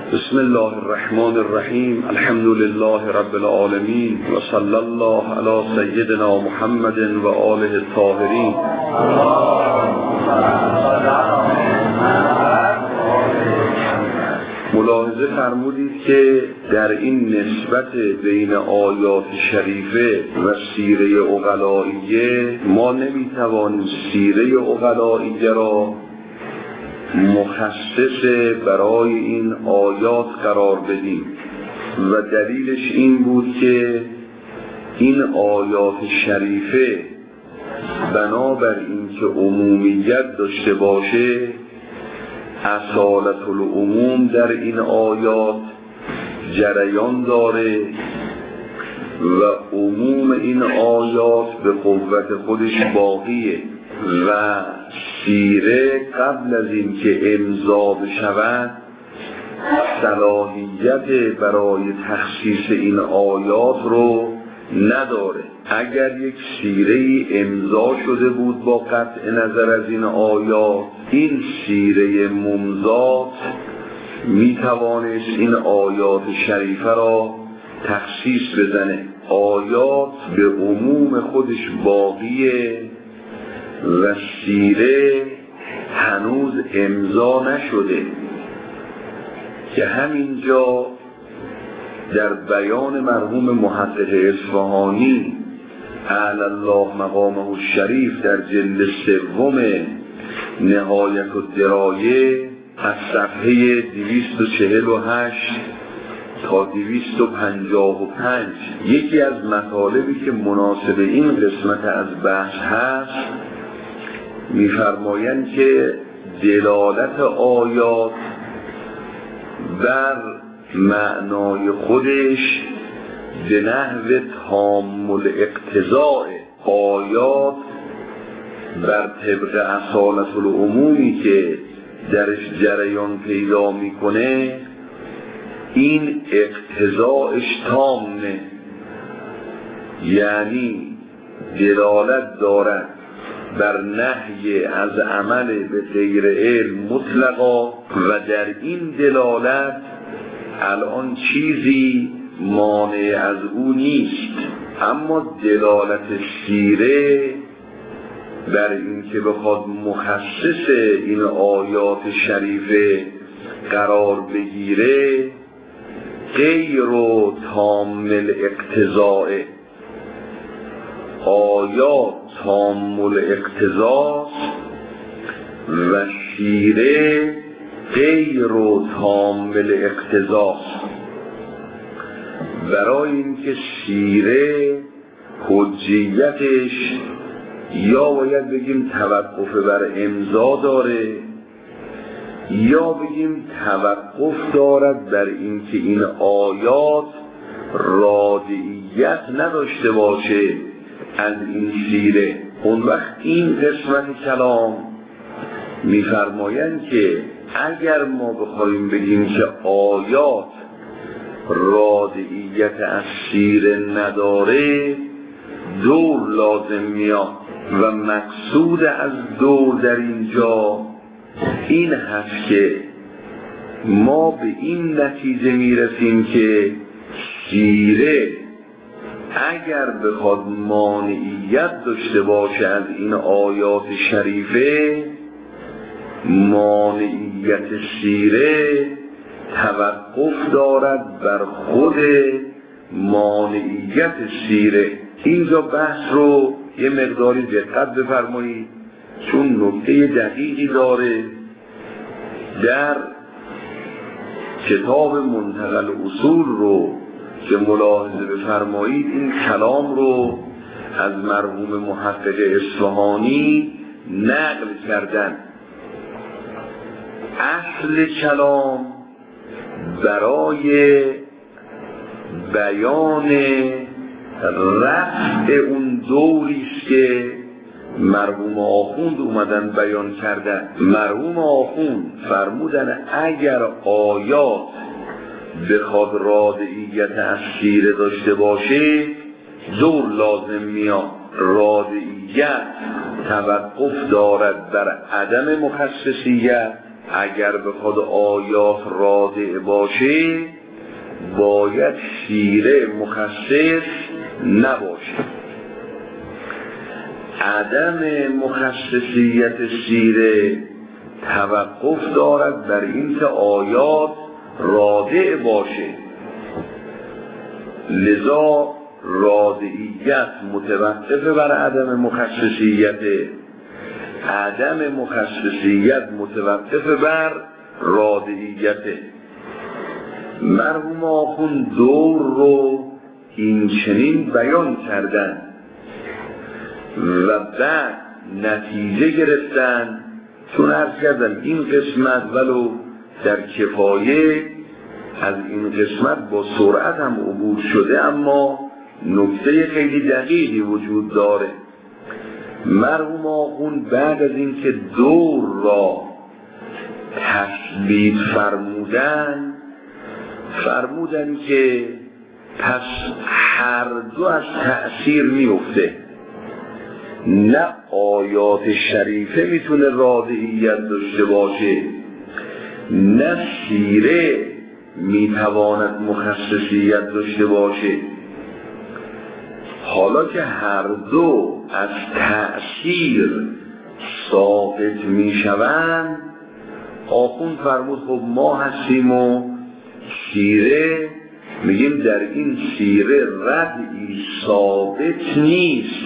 بسم الله الرحمن الرحیم. الحمد لله رب العالمین و صلی الله علی سیدنا محمد و آله الطاهرین. ملاحظه فرمودید که در این نسبت بین آیات شریفه و سیره عقلائیه ما نمیتوانیم سیره عقلائیه را مخصص برای این آیات قرار بدیم و دلیلش این بود که این آیات شریفه بنابر این که عمومیت داشته باشه اصالت العموم در این آیات جریان داره و عموم این آیات به قوت خودش باقیه و سیره قبل از این که امضا بشود صلاحیت برای تخصیص این آیات رو نداره. اگر یک سیره امضا شده بود با قطع نظر از این آیات، این سیره ممضات میتوانست این آیات شریفه را تخصیص بزنه. آیات به عموم خودش باقیه و سیره هنوز امضا نشده که همینجا در بیان مرحوم محقق اصفهانی اعلی الله مقامه الشریف در جلد سوم نهایت الدرایه از صفحه 248 تا 255 یکی از مطالبی که مناسب این قسمت از بحث هست می‌فرمایند که دلالت آیات بر معنای خودش به نحو تام الاقتضاء، آیات بر طبق اصالت العمومی که درش جریان پیدا میکنه این اقتضاءش تامه، یعنی دلالت دارد بر نهی از عمل به غیر علم مطلقا و در این دلالت الان چیزی مانع از او نیست. اما دلالت سیره بر این که بخواد مخصص این آیات شریفه قرار بگیره غیر و تام الاقتضاء، آیات تام الاقتضاء و سیره غیر و تام الاقتضاء. برای اینکه سیره حجیتش یا باید بگیم توقف بر امضا داره یا بگیم توقف دارد بر اینکه این آیات رادعیت نداشته باشه از این سیره. اون وقت این قسمت کلام میفرمایند که اگر ما بخوایم بگیم که آیات رادعیت از سیره نداره دور لازم میاد و مقصود از دور در اینجا این هست که ما به این نتیجه میرسیم که سیره اگر بخواد مانعیت داشته باشه از این آیات شریفه، مانعیت سیره توقف دارد بر خود مانعیت سیره. اینجا بحث رو یه مقداری دقت بفرمایید چون نکته دقیقی داره. در کتاب منتقل اصول رو که ملاحظه بفرمایید این کلام رو از مرحوم محقق اصفهانی نقل کردن. اصل کلام برای بیان رفع اون دوریست که مرحوم آخوند اومدن بیان کردن. مرحوم آخوند فرمودن اگر آیات بخواد رادعیت از سیره داشته باشه دور لازم میاد. رادعیت توقف دارد بر عدم مخصصیت اگر به خود آیات رادع باشه باید سیره مخصص نباشه. عدم مخصصیت سیره توقف دارد بر این که آیات رادع باشه، لذا رادعیت متوقف بر عدم مخصصیت، عدم مخصصیت متوقف بر رادعیت. مرحوم آخوند دور رو این چنین بیان کردن و بعد نتیجه گرفتن، چون عرض کردم این قسمت ولو در کفایه از این قسمت با سرعت هم عبور شده، اما نکته خیلی دقیقی وجود داره. مرحوم آخوند بعد از اینکه دور را تثبیت فرمودن که پس هر دو از تأثیر میفته، نه آیات شریفه میتونه رادعیت داشته باشه، نه سیره میتواند مخصصیت داشته باشه. حالا که هر دو از تأثیر ثابت میشوند، آخوند فرمود خب ما هستیم و سیره میگیم در این سیره ردعی ثابت نیست،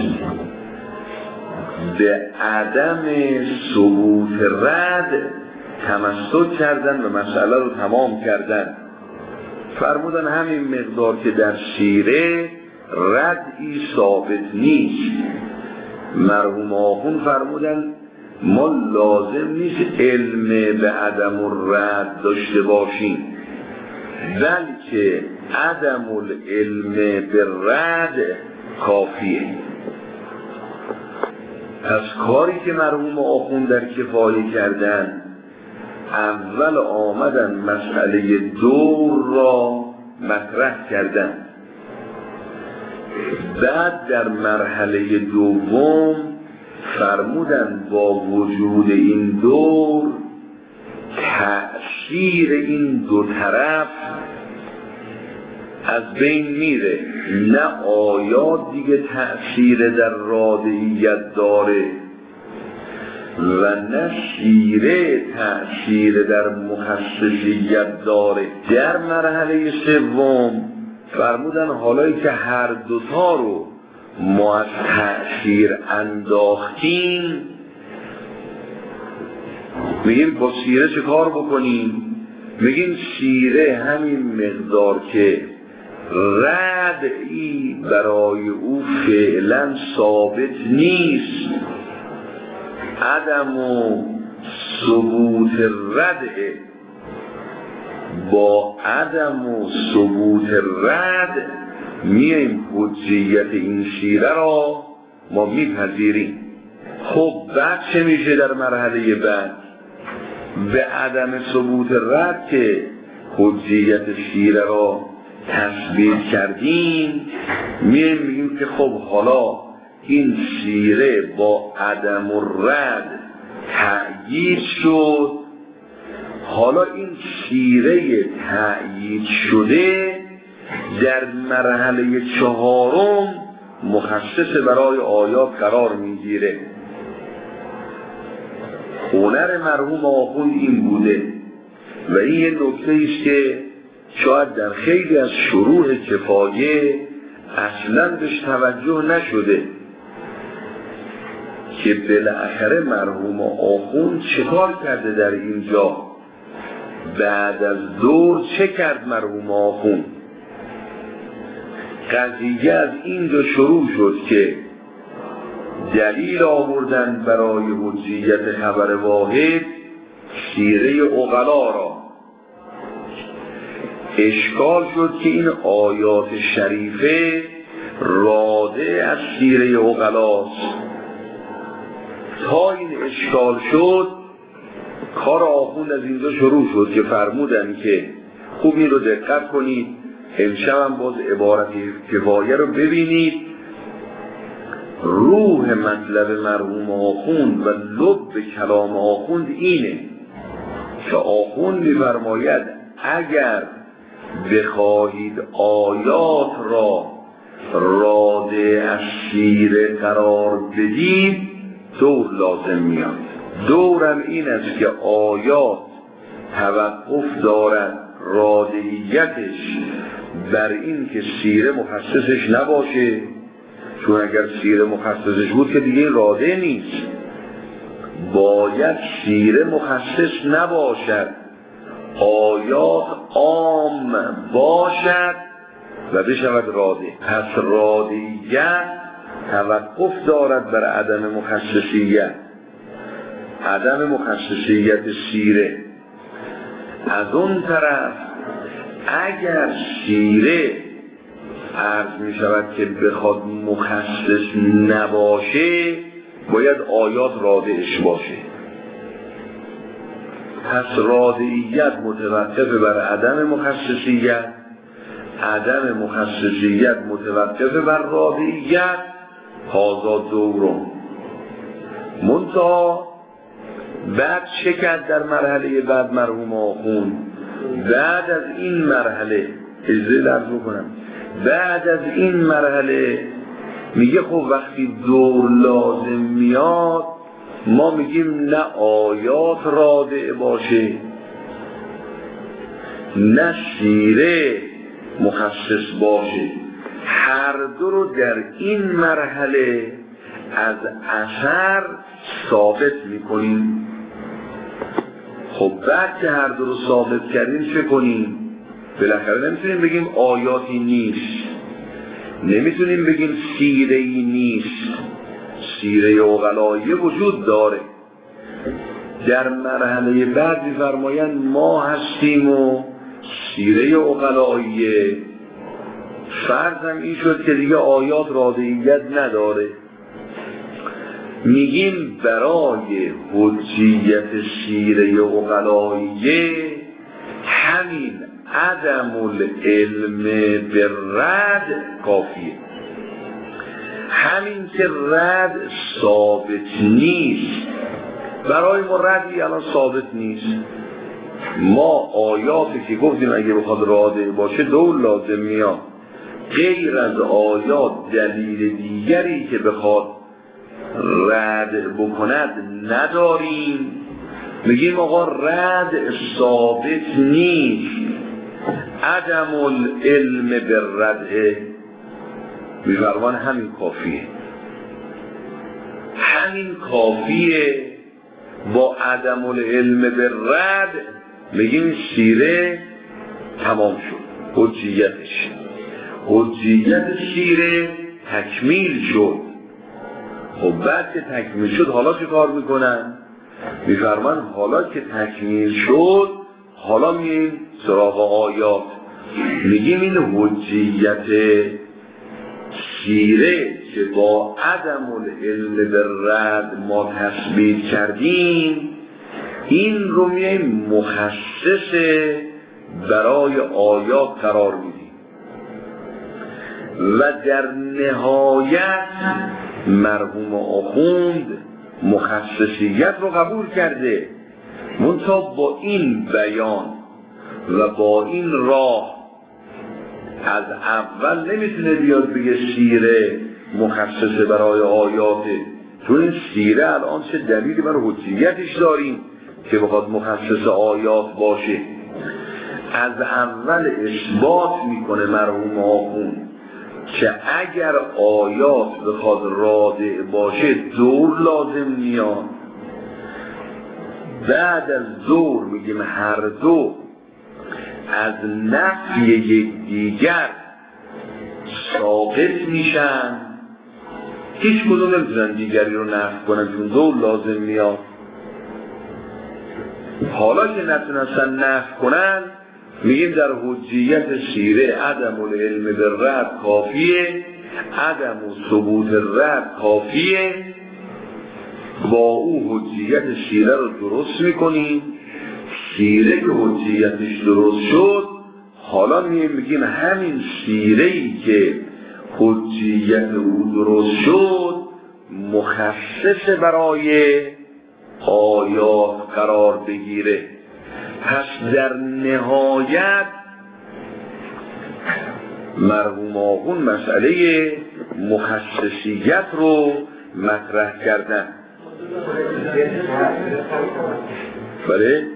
به عدم ثبوت رد تمسک کردن و مسئله رو تمام کردن. فرمودن همین مقدار که در سیره ردعی ثابت نیست. مرحوم آخوند فرمودن ما لازم نیست علم به عدم الرد داشته باشیم، بلکه عدم العلم به رد کافیه. پس کاری که مرحوم آخوند در کفایه کردن، اول آمدن مسئله دور را مطرح کردن، بعد در مرحله دوم فرمودن با وجود این دور تأثیر این دو طرف از بین میره، نه آیات دیگه تأثیر در رادعیت داره و نه سیره تأثیر در مخصصیت داره. در مرحله سوم فرمودن حالایی که هر دوتا رو ما از تأثیر انداختیم، میگیم با سیره چه کار بکنیم؟ میگیم سیره همین مقدار که ردعی برای او فعلا ثابت نیست، عدم و ثبوت ردعه، با عدم و ثبوت رد میایم حجیت این سیره را ما میپذیریم. خب بعد چه میشه در مرحله بعد؟ به عدم ثبوت رد که حجیت سیره را تثبیت کردیم، میگیم که خب حالا این سیره با عدم الرد تأیید شد، حالا این سیره تأیید شده در مرحله چهارم مخصص برای آیات قرار میگیره. هنر مرحوم آخوند این بوده و این یه نکته ایست که شاید در خیلی از شروح کفایه اصلا بهش توجه نشده که بالاخره مرحوم آخوند چه کار کرده در اینجا. بعد از دور چه کرد مرحوم آخوند؟ قضیه از اینجا شروع شد که دلیل آوردن برای حجیت خبر واحد سیره عقلا را. اشکال شد که این آیات شریفه راده از سیره عقلاست. تا این اشکال شد کار آخوند از اینجا شروع شد که فرمودن که خوب این رو دقت کنید، امشب هم باز عبارت کفایه رو ببینید. روح مطلب مرحوم آخوند و لب کلام آخوند اینه که آخوند می‌فرماید اگر بخواهید آیات را راده از سیره قرار بدید دور لازم میاد. دورم این است که آیات توقف دارد رادهیتش بر این که سیره مخصصش نباشه، چون اگر سیره مخصصش بود که دیگه راده نیست، باید سیره مخصص نباشد، آیات عام باشد و بشود راده. پس رادهیت توقف دارد بر عدم مخصصیت، عدم مخصصیت سیره. از اون طرف اگر سیره عرض می شود که بخواد مخصص نباشه باید آیات رادهش باشه. پس رادهیت متوقف بر عدم مخصصیت، عدم مخصصیت متوقف بر رادهیت. هذا دورم. منتها بعد چه کرد در مرحله بعد مرحوم آخوند؟ بعد از این مرحله اجازه لرزو کنم، بعد از این مرحله میگه خب وقتی دور لازم میاد ما میگیم نه آیات راده باشه نه سیره مخصص باشه، هر دو رو در این مرحله از اثر ثابت میکنیم. خب بعد که هر دو رو ثابت کردیم چه کنیم؟ بالاخره نمیتونیم بگیم آیاتی نیست، نمیتونیم بگیم سیره‌ای نیست، سیره عقلایی وجود داره. در مرحله بعد می‌فرمایند ما هستیم و سیره عقلایی فرضم این شد که دیگه آیات رادهیت نداره. میگیم برای حجیت سیره عقلایی همین عدم العلم بالرد کافیه. همین که رد ثابت نیست، برای ما ردی الان ثابت نیست. ما آیاتی که گفتیم اگه بخواد راده باشه دور لازم میاد، غیر از آیات دلیل دیگری که بخواد رد بکند نداریم. میگیم آقا رد ثابت نیست، عدم العلم بالرد میفرمان همین کافیه، همین کافیه. با عدم العلم بالرد میگیم سیره تمام شد، حجیتش، حجیت سیره تکمیل شد. خب بعد که تکمیل شد حالا چه کار میکنن؟ میفرمان حالا که تکمیل شد حالا میگیم سراغ آیات، میگیم این حجیت سیره که با عدم العلم بالرد ما تثبیت کردیم این رو میگیم مخصص برای آیات قرار میدیم و در نهایت مرحوم آخوند مخصصیت رو قبول کرده، منتها با این بیان و با این راه از اول نمیتونه بیاد بگه سیره مخصصه برای آیاته، چون این سیره الان چه دلیلی برای حجیتش داریم که بخواد مخصص آیات باشه. از اول اثبات میکنه مرحوم آخوند که اگر آیات بخواد راده باشه دور لازم میاد. بعد از دور میگیم هر دو از نفی یکدیگر ساقط میشن، هیچ کدوم نمیتونن دیگری رو نفی کنن چون دور لازم میاد. حالا که نتونستن نفی کنن میگیم در حجیت سیره عدم العلم بالرد کافیه، عدم ثبوت رد کافیه. با او حجیت سیره رو درست میکنیم. سیره که حجیتش درست شد حالا میگیم همین سیره‌ای که حجیت او درست شد مخصص برای آیات قرار بگیره. پس در نهایت مرحوم آخوند مسئله مخصصیت رو مطرح کردن. بله؟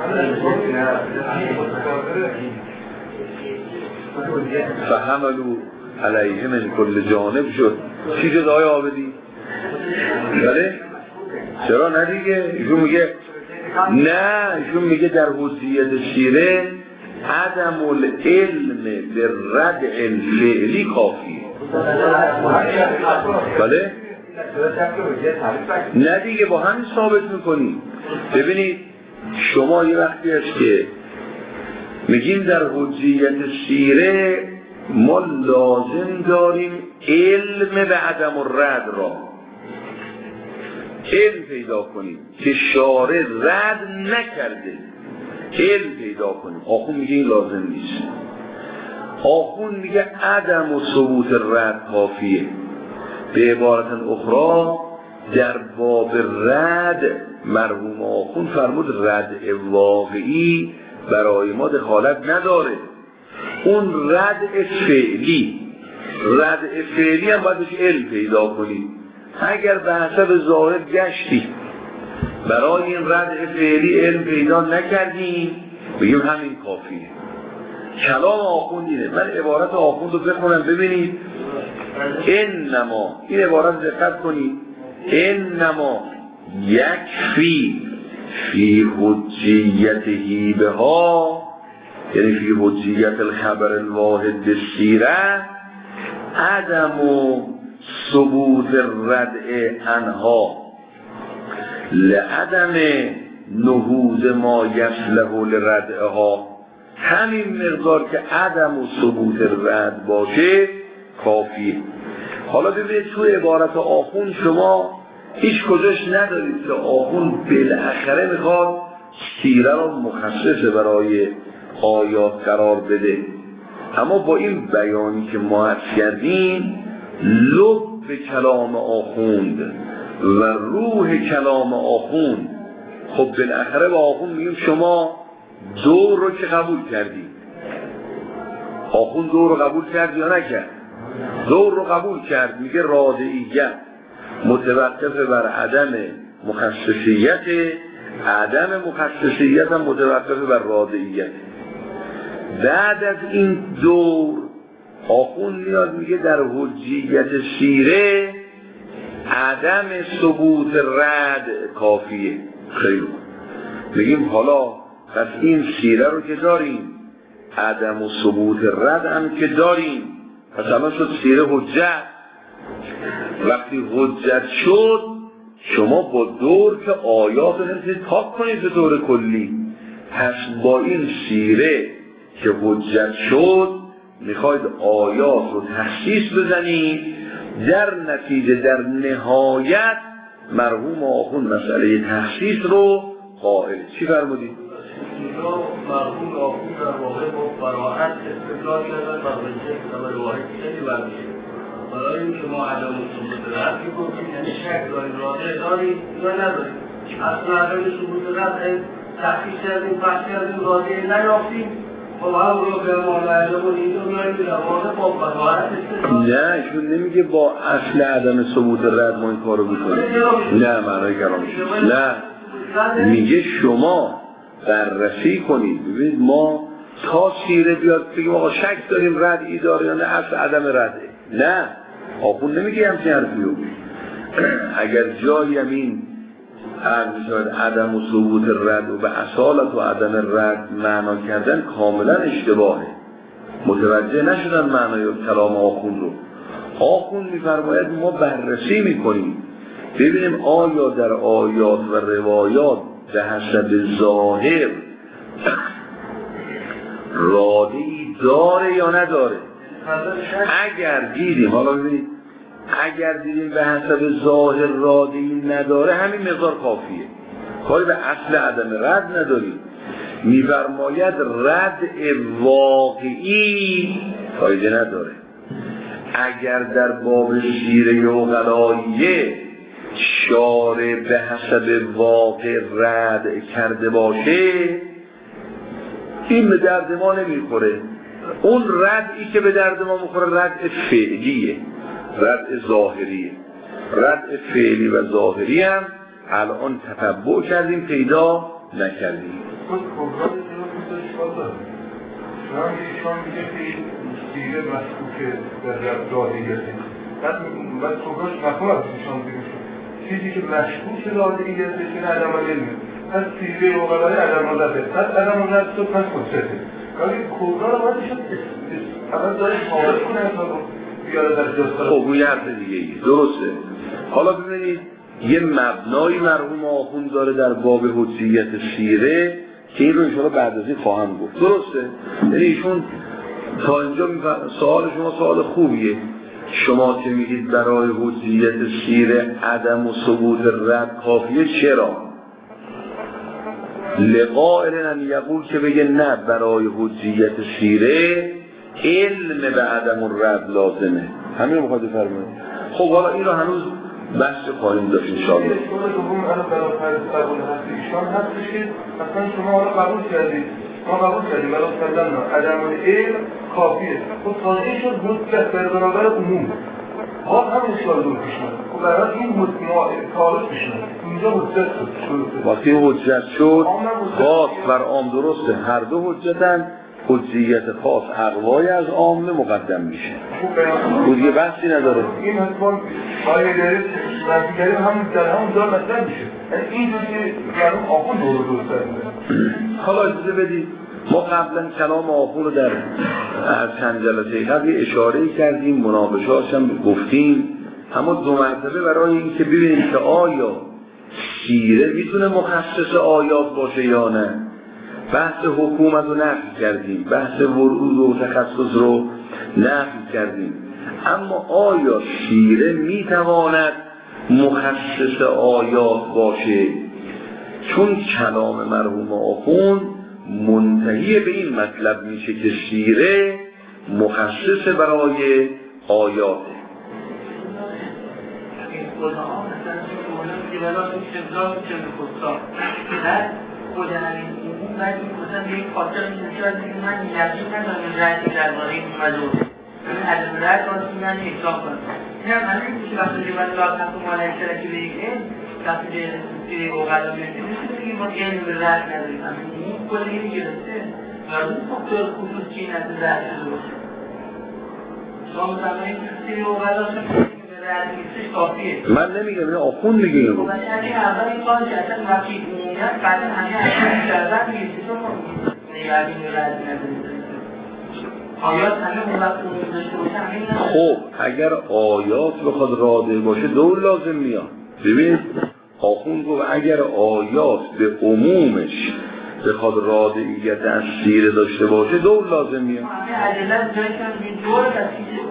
فحملوا علیه من کل جانب شد. چی شد آقای عابدی؟ بله؟ چرا ندیگه؟ ایشون میگه نه، ایشون میگه در حجیت شیره عدم العلم به ردع الفعلی کافیه. بله؟ نه دیگه با همین ثابت میکنی. ببینید شما یه وقتی هست که میگیم در حجیت سیره ما لازم داریم علم به عدم الرد را، علم پیدا کنیم که شارع رد نکرده، علم پیدا کنیم. آخوند میگه این لازم نیست. آخوند میگه عدم و ثبوت رد کافیه. به عبارت اخرى در باب رد مرحوم آخوند فرمود رد واقعی برای ما دخالت نداره. اون رد فعلی هم باید بشه علم پیدا کنیم. اگر به حسب ظاهر گشتی برای این رد فعلی علم پیدا نکردیم بگیم همین کافیه. کلام آخوند اینه. من عبارت آخوند رو بخونم ببینید. انما، این عبارت دقت کنید، انما یکفی فی حجیته بها، یعنی فی حجیت الخبر الواحد بالسیره عدم ثبوت الردع عنها لعدم نهوض ما یصلح لردعها. همین مقدار که عدم و ثبوت رد باشه کافیه. حالا ببینید تو عبارت آخوند شما هیچ کجاش ندارید که آخوند بالاخره میخواد سیره رو مخصص برای آیات قرار بده. اما با این بیانی که ما عرض کردیم لب کلام آخوند و روح کلام آخوند، خب بالاخره با آخوند میگیم شما دور رو که قبول کردی. آخوند دور رو قبول کرد یا نکرد؟ دور رو قبول کرد. میگه رادعیت متوقف بر عدم مخصصیت، عدم مخصصیت هم متوقف بر رادعیت. بعد از این دور آخوند میاد میگه در حجیت سیره عدم ثبوت رد کافیه. خیلی میگیم حالا پس این سیره رو که داریم، عدم و ثبوت رد هم که داریم، پس الان شد سیره حجت. وقتی حجت شد شما با دور که آیات رو نمیتونید پاک کنید به طور کلی، پس با این سیره که حجت شد میخواید آیات رو تخصیص بزنید. در نتیجه در نهایت مرحوم آخوند مسئله تخصیص رو قائل. چی فرمودید؟ مرحوم آخوند در واقع با براحت استدلال کردن و وجه خبر واحد خیلی برمیشه. برای اینکه ما عدم ثبوت رد میگفتیم، یعنی شک داریم راجع داریم یا نداریم. اصلا عدم ثبوت رد تحقیق کردیم، بحث کردیم، راجع نیافتیم. نه ایشون نمیگه با اصل عدم ثبوت رد ما این کارو میکنیم. نه معنای کلامش نه، میگه شما بررسی کنید ببینید ما تا سیره بیاد بگیم آقا شک داریم ردعی داره یا نه اصل عدم رده. نه آخوند نمیگه همچین حرفیو. اگر جایی هم این عدم و ثبوت رد و به اصالت و عدم رد معنا کردن کاملا اشتباهه. متوجه نشدن معنای کلام آخوند رو. آخوند میفرماید ما بررسی میکنیم ببینیم آیا در آیات و روایات به حسب ظاهر رادعی داره یا نداره. اگر دیدیم، حالا ببینید، اگر دیدیم به حسب ظاهر رادعی نداره همین مقدار کافیه، کاری به اصل عدم رد نداریم. میفرماید رد واقعی فایده نداره. اگر در باب شیره و غلایه شارع به حسب واقع رد کرده باشه این به درد ما نمیخوره. اون ردعی که به درد ما میخوره رد فعلیه، رد ظاهریه. رد فعلی و ظاهری هم الان تتبع کردیم پیدا نکردیم. شما میگه که سیره مشکوکه در رد ظاهریته، بعد صحبتش مفهوم از ایشان بیرون شد چیزی که مشکوک ظاهریته که عدم علمه، پس سیره اوغلای عدم علمه، پس عدم علمه شد پس خودسته. ولی کبرا رو باید شد اول داره خارج کنه اصلا بیاره در جستر. خب اون یه حرف دیگه ای درسته. حالا ببینید یه مبنای مرحوم آخوند داره در باب حجیت سیره که این رو انشاءالله بعد از این خواهم گفت. درسته؟ یعنی ایشون تا اینجا سوال شما سوال خوبیه. شما که میگید برای حجیت سیره عدم و ثبوت رد کافیه، چرا؟ لقائل ان یقول که بگه نه برای حجیت سیره علم به عدم الرد لازمه. همین رو میخواد بفرمایید. خب حالا این رو هنوز بحث خواهیم داشت انشاءالله. سوال دوم الان برای فرض قبول هست ایشان هستش که مثلا شما حالا قبول کردید، ما قبول کردیم برای سلام عدم العلم کافیه. خب تازه شد مطلق در برابر عموم. ها هم اشکال دور پیش میاد. خب برای این مطمئن کارش پیش میاد. اینجا حجت شد. وقتی حجت شد خاص بر عام درسته. هر دو حجتن. حجیت خاص اقوای از عامه مقدم میشه. خب دیگه بحثی نداره. این حتما آیه داره نزدیکتری هم در همون جا مطرح میشه. یعنی این جوری معلوم آخوند درست کرده. حالا اجازه بدید ما قبلا کلام آخوند رو در چند جلسه قبل اشاره کردیم، مناقشه‌اش هم گفتیم، اما دو مرتبه برای این که ببینیم که آیا سیره میتونه مخصص آیات باشه یا نه. بحث حکومت رو نفی کردیم، بحث ورود و تخصص رو نفی کردیم، اما آیا سیره میتواند مخصص آیات باشه؟ چون کلام مرحوم آخوند منتهی به این مطلب میشه که سیره مخصص برای آیاته. خود همین اون باید این خودم به این خاطر نشد که من یقین ندارم رأی درباره این مدور این عدم رأی کانسی من احسان کنم. این هم همین میشه وقتی که من لاغت و مالا اشترکی به یک علم وقتی که اوغلا میرسیم میشه بگیم ما علم به رأی نداریم. همین این کل اینی گرفته و اون فاکتور خصوص چی نزد رأی شده باشه. شما مطمئن که اوغلا شد من نمیگم این آخوند میگه این رو. خب اگه اول این کار جسد وقتی عمومیت بعد همه اصلا شربت میگیستی تو نگردین رو رد ندارید آیات همه اون وقت اون داشته باشه همین نداره. خب اگر آیات بخواد راده باشه دور لازم میاد. ببین آخوند گفت اگر آیات به عمومش بخواد رادعیت از سیره داشته باشه دور لازم میاد. همه عجلت جایی که دور کسیده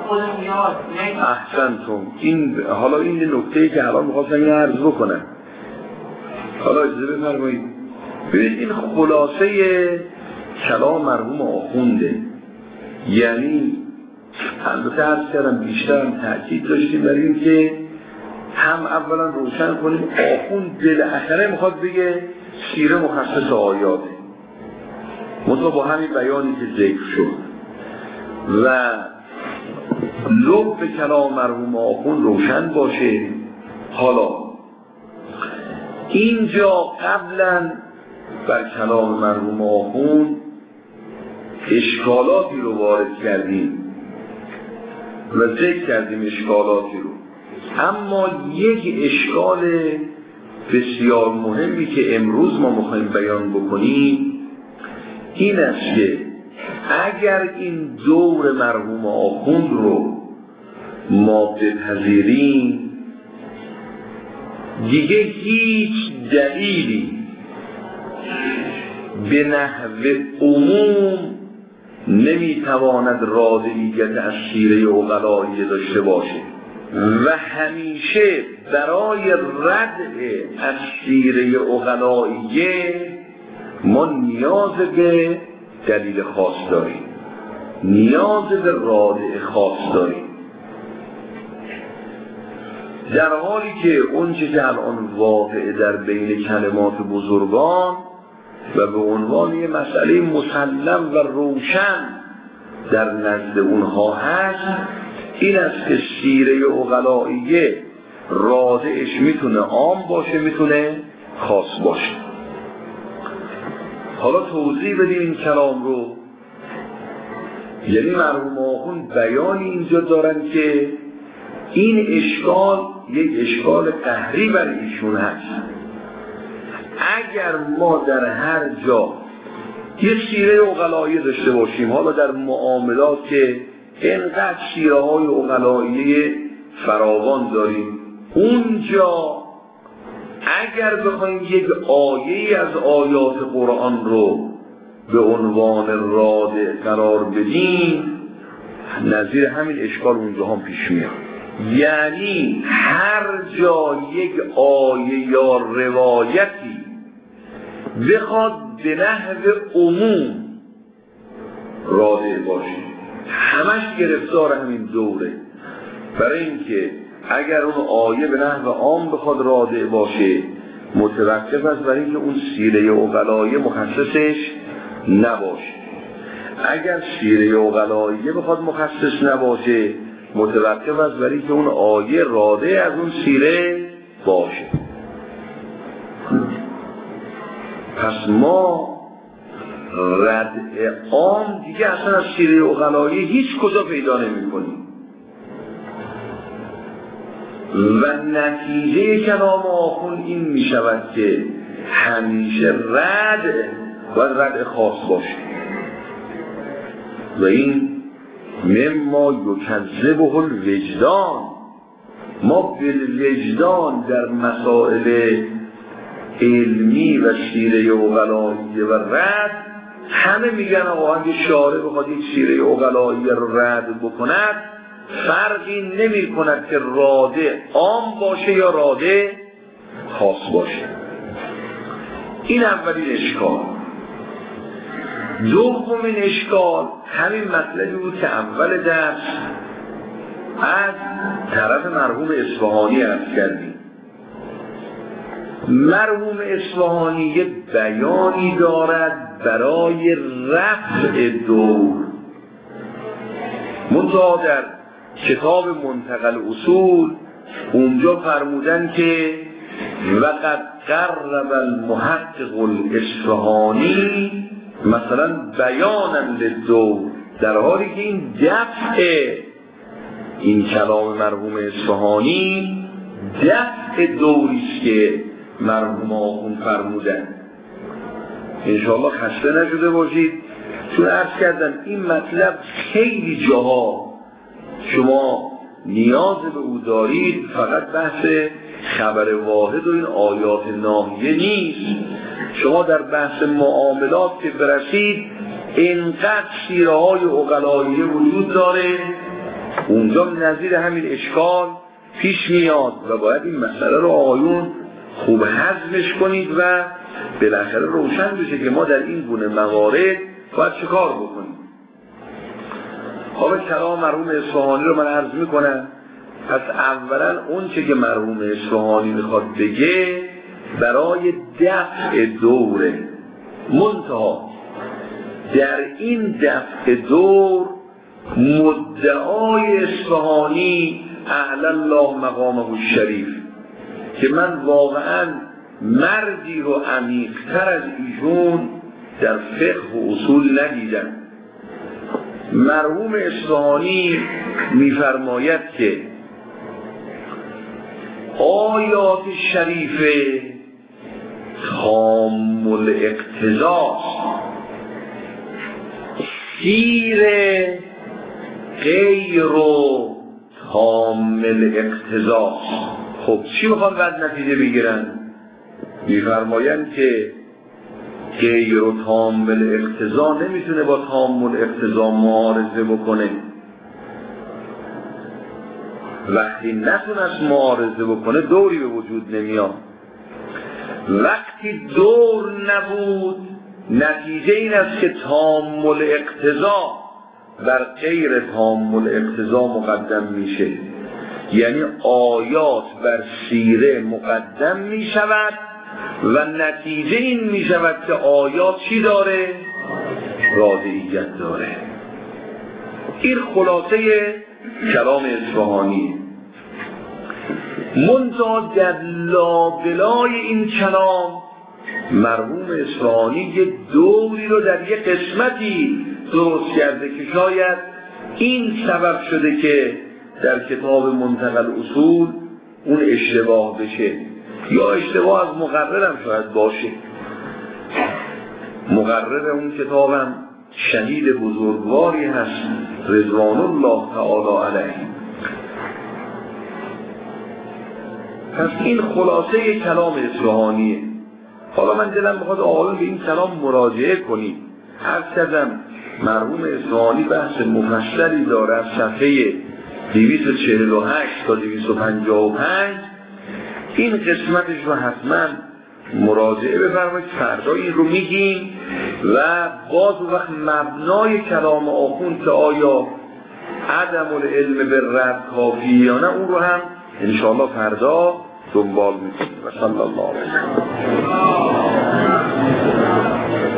احسنتم. این حالا این نکته‌ای که الان می‌خواستم این عرض بکنم. حالا اجازه بفرمایید. ببینید این خلاصه کلام مرحوم آخونده. یعنی البته عرض کردم بیشتر هم تأکید داشتیم بر این که هم اولا روشن کنیم آخوند بالاخره میخواد بگه سیره مخصص آیاته. منتها با همین بیانی که ذکر شد و لب کلام مرحوم آخوند روشن باشه. حالا اینجا قبلا بر کلام مرحوم آخوند اشکالاتی رو وارد کردیم و ذکر کردیم اشکالاتی رو، اما یک اشکال بسیار مهمی که امروز ما میخوایم بیان بکنیم این است که اگر این دور مرحوم آخوند رو ما بپذیریم دیگه هیچ دلیلی به نحو عموم نمیتواند رادعیت از سیره عقلایی داشته باشه و همیشه برای رد از سیره عقلایی ما نیاز به دلیل خاص داریم، نیاز به رادع خاص داریم، در حالی که اون چه که الان واقع در بین کلمات بزرگان و به عنوان یه مسئله مسلم و روشن در نزد اونها هست، این است که سیره عقلائیه رادعش میتونه عام باشه، میتونه خاص باشه. حالا توضیح بدیم این کلام رو. یعنی مرحوم آخوند بیانی اینجا دارن که این اشکال یک اشکال قهری بر ایشون هست. اگر ما در هر جا یه سیره عقلائیه داشته باشیم، حالا در معاملات که اینقدر سیره های عقلائیه فراوان داریم، اونجا اگر بخوایم یک آیه از آیات قرآن رو به عنوان رادع قرار بدیم، نظیر همین اشکال اونجا هم پیش میاد. یعنی هر جا یک آیه یا روایتی بخواد به نحو عموم رادع باشه، همش گرفتار همین دوره. برای اینکه اگر اون آیه به نحو عام بخواد رادع باشه، متوقف است برای اینکه اون سیره عقلائیه مخصصش نباشه. اگر سیره عقلائیه بخواد مخصص نباشه، متوقف است برای اینکه اون آیه رادع از اون سیره باشه. پس ما ردع عام دیگه اصلا از سیره عقلائیه هیچ کجا پیدا نمی کنیم و نتیجه کلام آخوند این می شود که همیشه ردع باید ردع خاص باشه و این مما یکذبه الوجدان. ما بالوجدان در مسائل علمی و سیره عقلائیه و رد همه میگن آقا اگه شارع بخواد یک سیره عقلائیه رو رد بکند، فرقی نمی کند که رادع عام باشه یا رادع خاص باشه. این اولین اشکال. دومین اشکال همین مطلبی بود که اول درس از طرف مرحوم اصفهانی عرض کردیم. مرحوم اصفهانی یه بیانی دارد برای رفع دور. منتها در کتاب منتقل اصول اونجا فرمودن که وقد قرب المحقق الاصفهانی مثلا بیانا للدور، در حالی که این دفع این کلام مرحوم اصفهانی دفع دوریست که مرحوم آخوند فرمودن. انشاءالله خسته نشده باشید، چون عرض کردم این مطلب خیلی جاها شما نیاز به او دارید، فقط بحث خبر واحد و این آیات ناهیه نیست. شما در بحث معاملات که برسید اینقدر سیره های عقلائیه وجود داره، اونجا نظیر همین اشکال پیش میاد و باید این مسئله رو آقایون خوب هضمش کنید و بالاخره روشن بشه که ما در این گونه موارد باید چه کار بکنیم. حالا کلام مرحوم اصفهانی رو من عرض میکنم. پس اولا اون چه که مرحوم اصفهانی میخواد بگه برای دفع دوره، منتها در این دفع دور مدعای اصفهانی اعلی الله مقامه الشریف که من واقعا مردی رو عمیق‌تر از ایشون در فقه و اصول ندیدم. مرحوم اصفهانی میفرماید که آیات شریفه تام الاقتضاست، سیر غیر تام الاقتضاست. خب چی بخواد بعد نتیجه بگیرن؟ میفرمایند که غیر تام الاقتضا نمیتونه با تام الاقتضا معارضه بکنه. وقتی نتونه از معارضه بکنه دوری به وجود نمیاد. وقتی دور نبود نتیجه این است که تام الاقتضا بر غیر تام الاقتضا مقدم میشه، یعنی آیات بر سیره مقدم میشود و نتیجه این می شود که آیات چی داره؟ رادعیت داره. این خلاصه کلام اصفهانی. منتها در لابلای این کلام مرحوم اصفهانی یه دوری رو در یه قسمتی درست کرده که شاید این سبب شده که در کتاب منتقل اصول اون اشتباه بشه، یا اشتباه از مقررم شاید باشه. مقرر اون کتابم شهید بزرگواری هست رضوان الله تعالی علیه. پس این خلاصه کلام اصفهانیه. حالا من دلم بخواد آقایون به این کلام مراجعه کنید. هر کدام مرحوم اصفهانی بحث مفصلی داره از صفحه 248 تا 255. این قسمتش رو حتما مراجعه بفرمایید. فردا این رو میگیم و باز وقت مبنای کلام آخوند که آیا عدم العلم به رد کافی یا نه، اون رو هم انشاءالله فردا دنبال میکنیم. و صلی الله علیه و سلم.